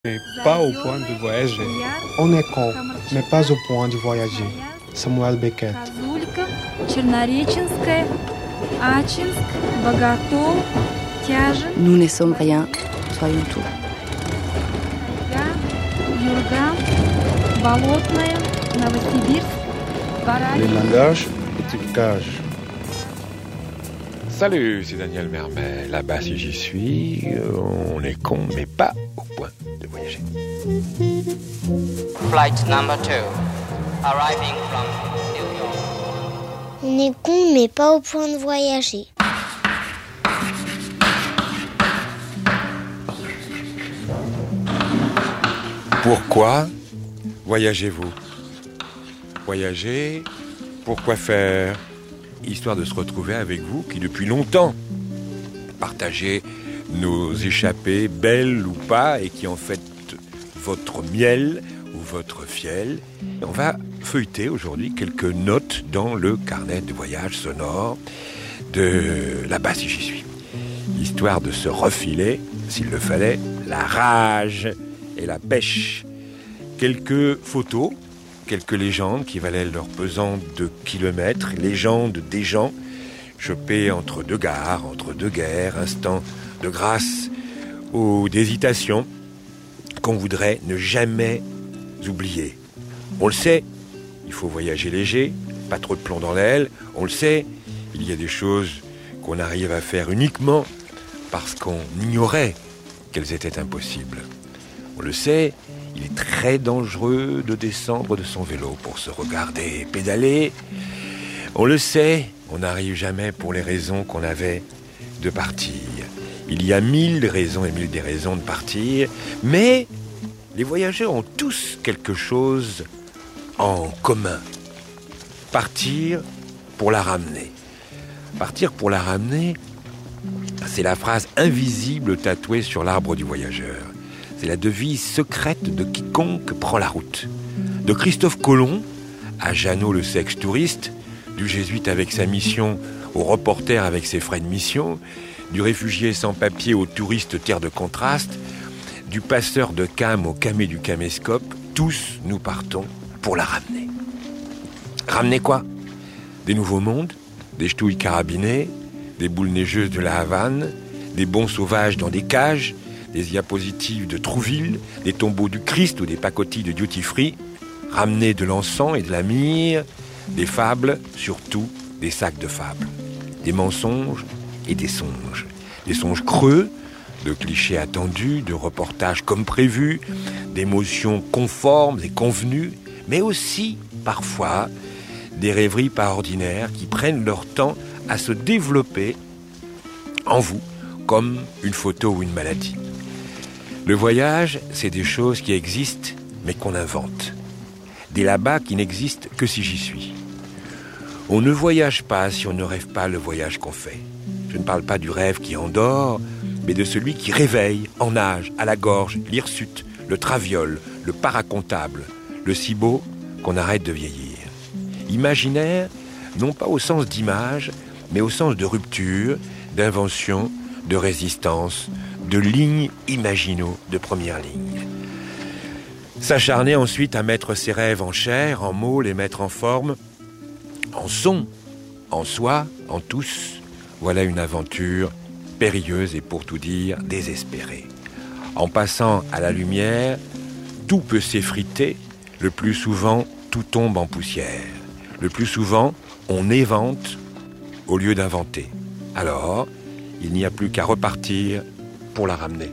Mais pas au point de voyager. On est con, mais pas au point de voyager. Samuel Beckett. Козулька, Чернореченская, Ачинск, Боготол, Тяжин. Nous ne sommes rien, soyons tout. Юрган, Болотная, Новосибирск, Le langage est une cage. Salut, c'est Daniel Mermet. Là-bas, si j'y suis, on est con, mais pas au point de voyager. Flight number 2, arriving from New York. On est con, mais pas au point de voyager. Pourquoi voyagez-vous? Voyager, pourquoi faire? Histoire de se retrouver avec vous qui depuis longtemps partagez nos échappées, belles ou pas, et qui en fait votre miel ou votre fiel. On va feuilleter aujourd'hui quelques notes dans le carnet de voyage sonore de Là-bas si j'y suis. Histoire de se refiler, s'il le fallait, la rage et la pêche. Quelques photos, quelques légendes qui valaient leur pesant de kilomètres, légendes des gens chopés entre deux gares, entre deux guerres, instants de grâce ou d'hésitation qu'on voudrait ne jamais oublier. On le sait, il faut voyager léger, pas trop de plomb dans l'aile. On le sait, il y a des choses qu'on arrive à faire uniquement parce qu'on ignorait qu'elles étaient impossibles. On le sait, il est très dangereux de descendre de son vélo pour se regarder pédaler. On le sait, on n'arrive jamais pour les raisons qu'on avait de partir. Il y a 1000 raisons et 1000 déraisons de partir, mais les voyageurs ont tous quelque chose en commun. Partir pour la ramener. Partir pour la ramener, c'est la phrase invisible tatouée sur l'arbre du voyageur. C'est la devise secrète de quiconque prend la route. De Christophe Colomb à Jeannot le sexe-touriste, du jésuite avec sa mission au reporter avec ses frais de mission, du réfugié sans papier au touriste terre de contraste, du passeur de cam au camé du caméscope, tous nous partons pour la ramener. Ramener quoi? Des nouveaux mondes, des ch'touilles carabinées, des boules neigeuses de la Havane, des bons sauvages dans des cages, des diapositives de Trouville, des tombeaux du Christ ou des pacotilles de duty free, ramener de l'encens et de la myrrhe, des fables, surtout des sacs de fables, des mensonges et des songes creux, de clichés attendus, de reportages comme prévu, d'émotions conformes et convenues, mais aussi, parfois, des rêveries pas ordinaires qui prennent leur temps à se développer en vous, comme une photo ou une maladie. Le voyage, c'est des choses qui existent, mais qu'on invente. Des là-bas qui n'existent que si j'y suis. On ne voyage pas si on ne rêve pas le voyage qu'on fait. Je ne parle pas du rêve qui endort, mais de celui qui réveille, en nage, à la gorge, l'hirsute, le traviole, le paracontable, le si beau qu'on arrête de vieillir. Imaginaire, non pas au sens d'image, mais au sens de rupture, d'invention, de résistance, de lignes imaginaux de première ligne. S'acharner ensuite à mettre ses rêves en chair, en mots, les mettre en forme, en son, en soi, en tous. Voilà une aventure périlleuse et pour tout dire désespérée. En passant à la lumière, tout peut s'effriter, le plus souvent tout tombe en poussière. Le plus souvent, on évente au lieu d'inventer. Alors, il n'y a plus qu'à repartir pour la ramener.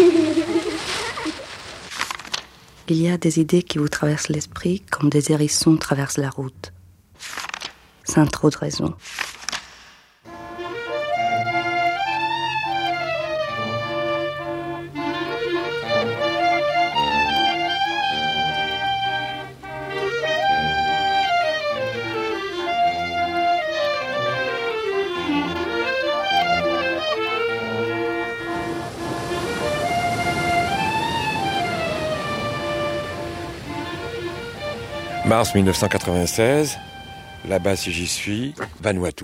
Il y a des idées qui vous traversent l'esprit comme des hérissons traversent la route. Sans trop de raison. Mars 1996, là-bas si j'y suis, Vanuatu.